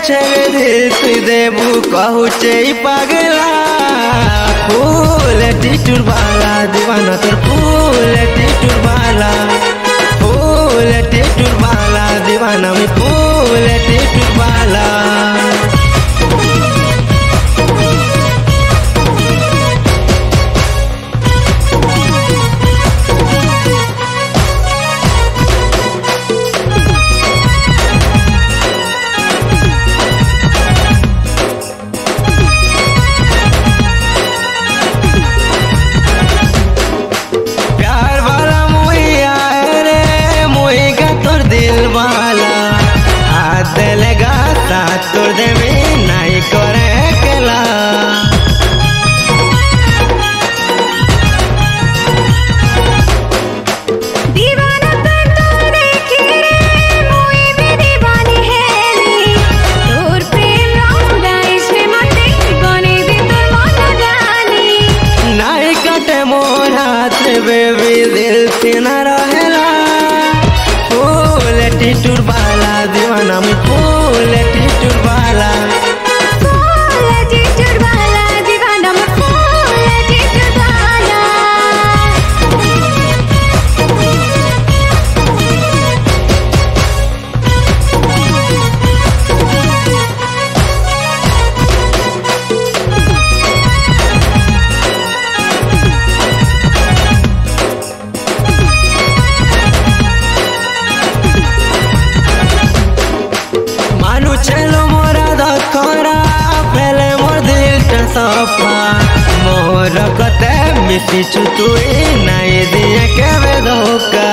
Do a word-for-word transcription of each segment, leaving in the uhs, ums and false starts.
छेवे दिल तुई देबू कहूचे पागला फूल टिटूर बाला दीवाना तोर फूल टिटूर बाला फूल टिटूर बाला दीवाना मी फूल टिटूर बाला तोर दे में नहीं करे केला दीवाना तोर तोर देखी रे मोई भी दीवानी है तोर प्रेम रंग गाइस में मते गने भी तोर मन जानी नहीं कटे मोर हाथ बेबी दिल से न रहेला फूल टिटूर बाला दीवाना में फूल टिटूर बाला फूल टिटूर बाला दीवाना में फूल टिटूर बाला मानु चलो मोरा दखरा पहले मोर दिल टा सफा मोर कते मिसी चुतुई नहीं दिया के धोखा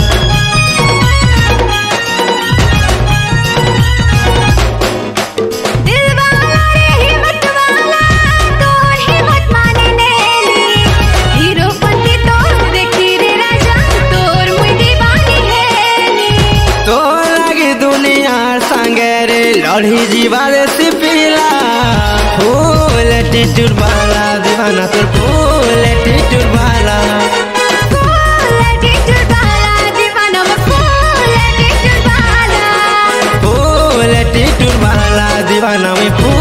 दिल वाला रे हिम्मत वाला तोर हिम्मत माने नेली हीरो पति तोर देखी रे राजा तोर मुई दीवानी हेली तो लगी दुनिया संगे रे लड़ी जीवा रे सिपिला फूल टिटूर बाला दीवाना तोर फूल टिटूर बाला फूल टिटूर बाला दीवाना में फूल टिटूर बाला फूल टिटूर बाला दीवाना में फूल